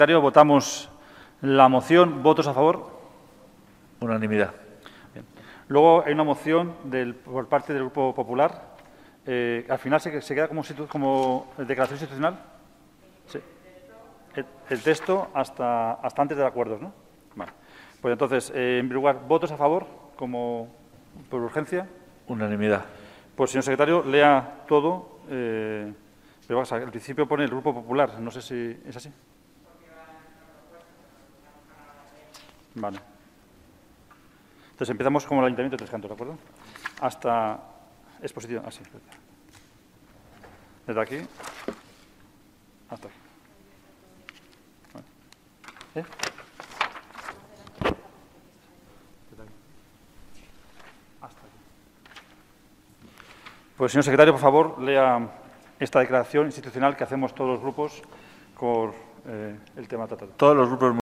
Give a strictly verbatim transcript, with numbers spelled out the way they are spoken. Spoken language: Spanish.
Votamos la moción. ¿Votos a favor? Unanimidad. Bien. Luego hay una moción del, por parte del Grupo Popular. Eh, ¿Al final se, se queda como, como declaración institucional? Sí. El, el texto hasta, hasta antes del acuerdo, ¿no? Vale. Pues entonces, eh, en primer lugar, ¿votos a favor como por urgencia? Unanimidad. Pues, señor secretario, lea todo. Eh, pero vamos a, al principio pone el Grupo Popular. No sé si es así. Vale. Entonces empezamos como el Ayuntamiento de Tres Cantos, ¿de acuerdo? Hasta exposición. Así. Ah, desde aquí hasta aquí. Vale. ¿Eh? Desde aquí. Hasta aquí. Pues, señor secretario, por favor, lea esta declaración institucional que hacemos todos los grupos por eh, el tema tratado. Todos los grupos